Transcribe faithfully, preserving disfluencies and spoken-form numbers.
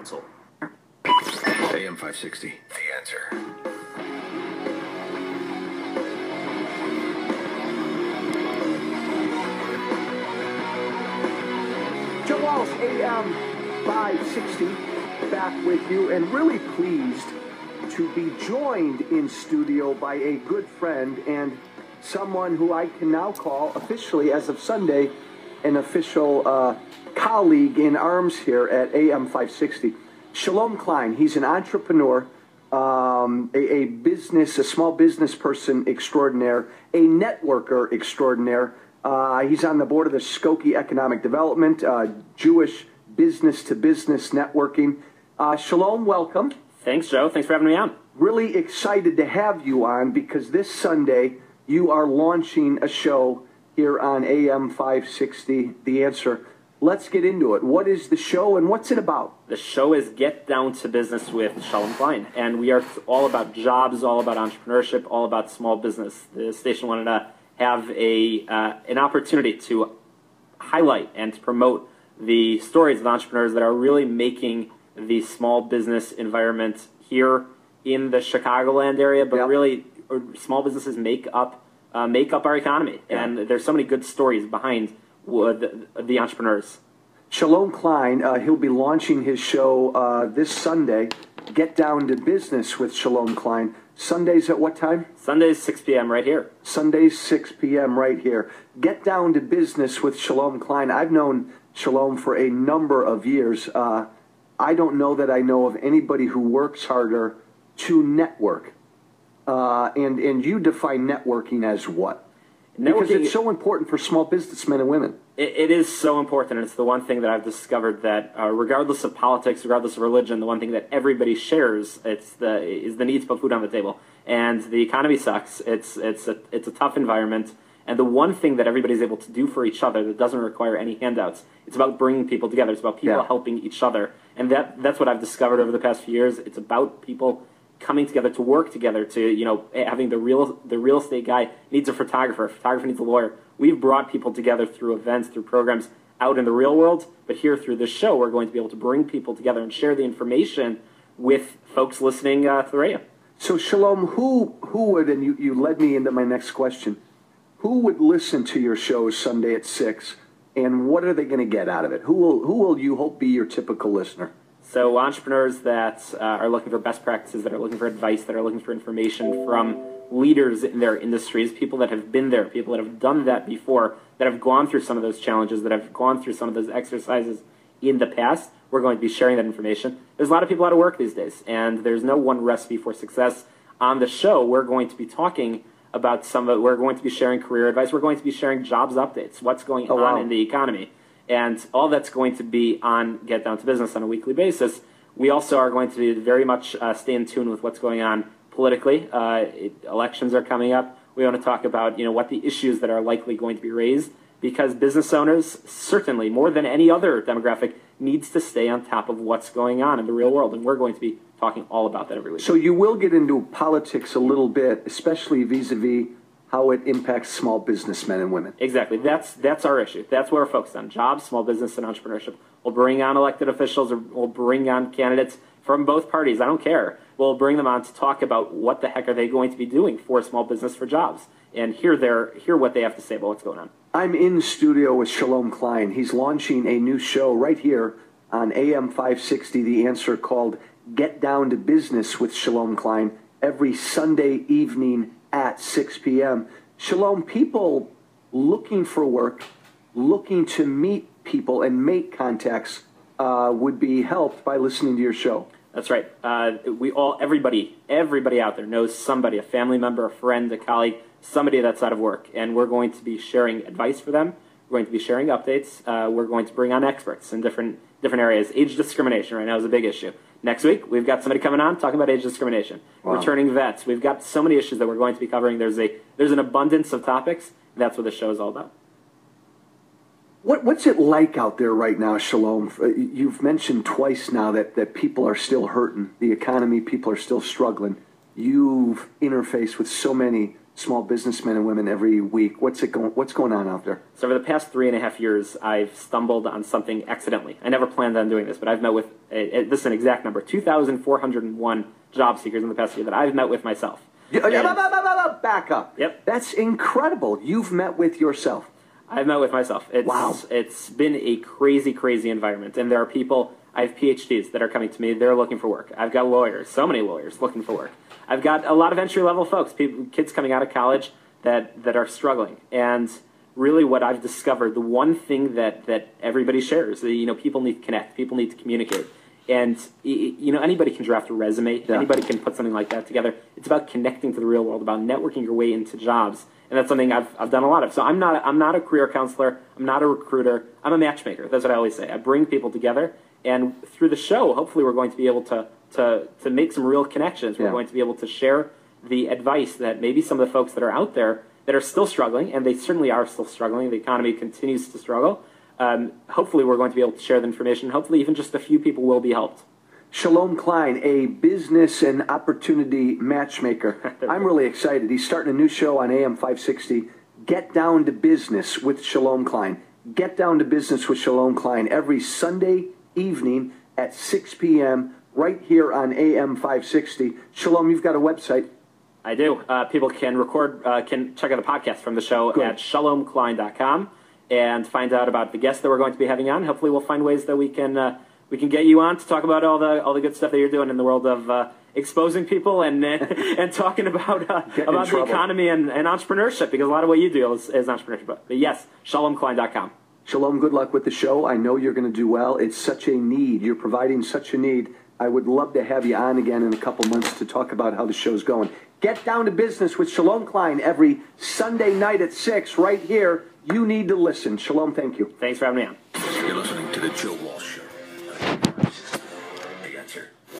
Council. A M five sixty, The Answer. Joe Walsh, A M five sixty, back with you, and really pleased to be joined in studio by a good friend and someone who I can now call officially, as of Sunday, an official uh, colleague in arms here at A M five sixty. Shalom Klein. He's an entrepreneur, um, a, a business, a small business person extraordinaire, a networker extraordinaire. Uh, he's on the board of the Skokie Economic Development, uh, Jewish business-to-business networking. Uh, Shalom, welcome. Thanks, Joe. Thanks for having me on. Really excited to have you on because this Sunday you are launching a show here on A M five sixty, The Answer. Let's get into it. What is the show and what's it about? The show is Get Down to Business with Shalom Klein, and we are all about jobs, all about entrepreneurship, all about small business. The station wanted to have a uh, an opportunity to highlight and to promote the stories of entrepreneurs that are really making the small business environment here in the Chicagoland area, but yep. really small businesses make up uh, make up our economy, yeah. and there's so many good stories behind uh, the, the entrepreneurs. Shalom Klein, uh, he'll be launching his show uh, this Sunday, Get Down to Business with Shalom Klein. Sundays at what time? Sundays, six p.m. right here. Sundays, six p.m. right here. Get Down to Business with Shalom Klein. I've known Shalom for a number of years. Uh, I don't know that I know of anybody who works harder to network. Uh, and, and you define networking as what? Networking, because it's so important for small businessmen and women. It, it is so important, and it's the one thing that I've discovered that uh, regardless of politics, regardless of religion, the one thing that everybody shares it's the is the need to put food on the table. And the economy sucks. It's it's a it's a tough environment, and the one thing that everybody's able to do for each other that doesn't require any handouts, it's about bringing people together. It's about people yeah. helping each other, and that that's what I've discovered over the past few years. It's about people coming together to work together, to, you know, having the real the real estate guy needs a photographer, a photographer needs a lawyer. We've brought people together through events, through programs out in the real world, but here through this show, we're going to be able to bring people together and share the information with folks listening uh, to the radio. So, Shalom, who who would, and you, you led me into my next question, who would listen to your show Sunday at six, and what are they going to get out of it? Who will, who will you hope be your typical listener? So entrepreneurs that uh, are looking for best practices, that are looking for advice, that are looking for information from leaders in their industries, people that have been there, people that have done that before, that have gone through some of those challenges, that have gone through some of those exercises in the past. We're going to be sharing that information. There's a lot of people out of work these days, and there's no one recipe for success. On the show, we're going to be talking about some of it. We're going to be sharing career advice. We're going to be sharing jobs updates, what's going oh, on wow. in the economy. And all that's going to be on Get Down to Business on a weekly basis. We also are going to be very much uh, stay in tune with what's going on politically. Uh, it, elections are coming up. We want to talk about, you know, what the issues that are likely going to be raised, because business owners, certainly more than any other demographic, needs to stay on top of what's going on in the real world. And we're going to be talking all about that every week. So you will get into politics a little bit, especially vis-a-vis how it impacts small businessmen and women. Exactly. That's that's our issue. That's what we're focused on. Jobs, small business, and entrepreneurship. We'll bring on elected officials, or we'll bring on candidates from both parties. I don't care. We'll bring them on to talk about what the heck are they going to be doing for small business, for jobs, and hear their hear what they have to say about what's going on. I'm in studio with Shalom Klein. He's launching a new show right here on A M five sixty, The Answer, called Get Down to Business with Shalom Klein, every Sunday evening at six p.m. Shalom, people looking for work, looking to meet people and make contacts uh, would be helped by listening to your show. That's right. Uh, we all, everybody, everybody out there knows somebody, a family member, a friend, a colleague, somebody that's out of work, and we're going to be sharing advice for them. We're going to be sharing updates. Uh, we're going to bring on experts in different different areas. Age discrimination right now is a big issue. Next week, we've got somebody coming on talking about age discrimination. Wow. Returning vets. We've got so many issues that we're going to be covering. There's a there's an abundance of topics. That's what the show is all about. What, what's it like out there right now, Shalom? You've mentioned twice now that, that people are still hurting. The economy, people are still struggling. You've interfaced with so many small businessmen and women every week. What's it going? What's going on out there? So over the past three and a half years, I've stumbled on something accidentally. I never planned on doing this, but I've met with, uh, this is an exact number, two thousand four hundred one job seekers in the past year that I've met with myself. Yeah, and, back up. Yep. That's incredible. You've met with yourself. I've met with myself. It's, wow. It's been a crazy, crazy environment. And there are people, I have P H Ds that are coming to me. They're looking for work. I've got lawyers, so many lawyers looking for work. I've got a lot of entry-level folks, people, kids coming out of college that, that are struggling. And really what I've discovered, the one thing that, that everybody shares, you know, people need to connect. People need to communicate. And, you know, anybody can draft a resume. Yeah. Anybody can put something like that together. It's about connecting to the real world, about networking your way into jobs. And that's something I've, I've done a lot of. So I'm not, I'm not a career counselor. I'm not a recruiter. I'm a matchmaker. That's what I always say. I bring people together. And through the show, hopefully we're going to be able to, to, to make some real connections. We're yeah. going to be able to share the advice that maybe some of the folks that are out there that are still struggling, and they certainly are still struggling. The economy continues to struggle. Um, hopefully we're going to be able to share the information. Hopefully even just a few people will be helped. Shalom Klein, a business and opportunity matchmaker. I'm really excited. He's starting a new show on A M five sixty, Get Down to Business with Shalom Klein. Get Down to Business with Shalom Klein every Sunday evening at six p.m. right here on A M five sixty. Shalom, you've got a website. I do. Uh, people can record, uh, can check out the podcast from the show Good. at shalom klein dot com and find out about the guests that we're going to be having on. Hopefully we'll find ways that we can uh, we can get you on to talk about all the all the good stuff that you're doing in the world of uh, exposing people and and, and talking about uh, about the economy and, and entrepreneurship, because a lot of what you do is, is entrepreneurship. But, but yes, shalom klein dot com. Shalom, good luck with the show. I know you're going to do well. It's such a need. You're providing such a need. I would love to have you on again in a couple months to talk about how the show's going. Get Down to Business with Shalom Klein every Sunday night at six right here. You need to listen. Shalom, thank you. Thanks for having me on. You're listening to The Joe Walsh Show.